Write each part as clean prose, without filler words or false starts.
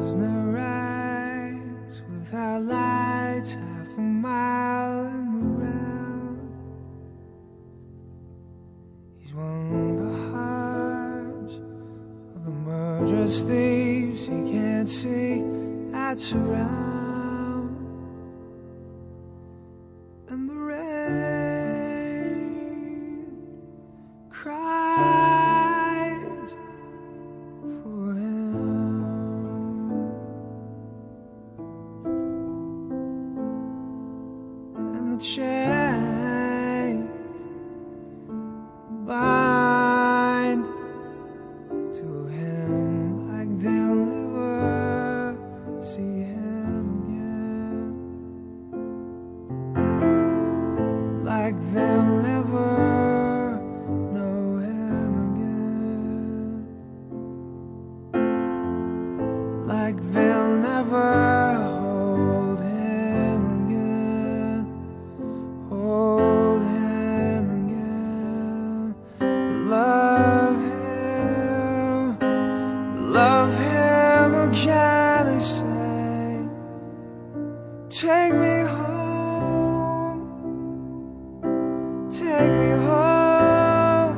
There's no rise without lights, half a mile in the round. He's won the hearts of the murderous thieves he can't see that surround. And the rain cries for him, and the chains bind to him like they'll never see him again, like they'll never know him again, like they'll never hold him again, hold him again. Love him again, they say. Take me home, take me home,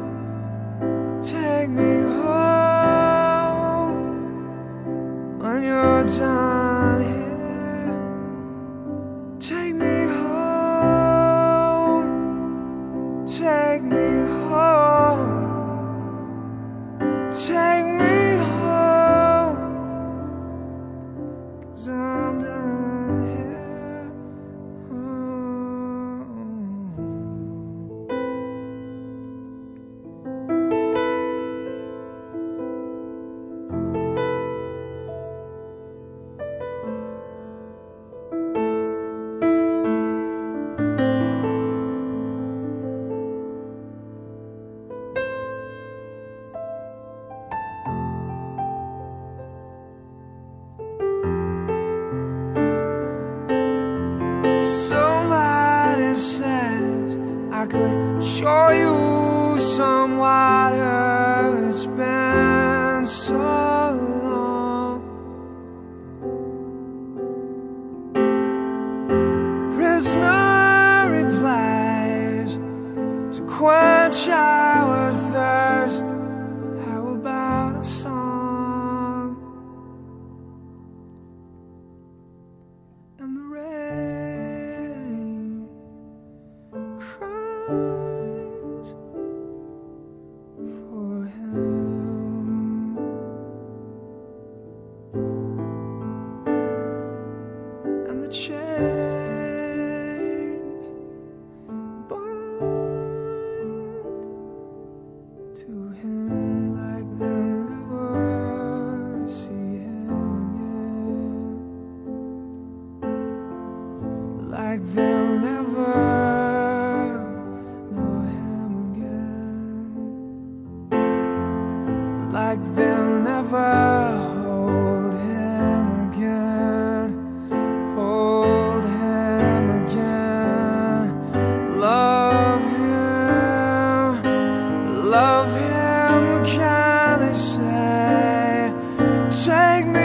take me home. When you're done here, take me home, take me home, take me home, 'cause I'm done here. Somebody says I could show you some water. It's been so long. Prisoner replies to quench our thirst. How about a song? And the rain cries for him, and the chains bind to him like they'll never see him again, like they'll never know him again, like they'll never hold him again, hold him again. Love him again, they say. Take me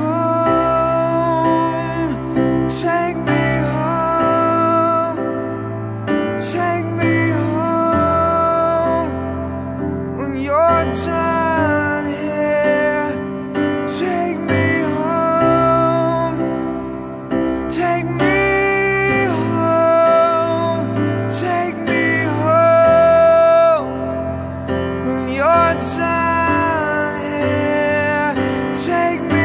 home, take me home, take me home. When you're done here, take me home, take me home, take me home. When you're done here, take me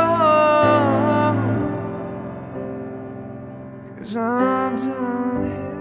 home, 'cause I'm done here.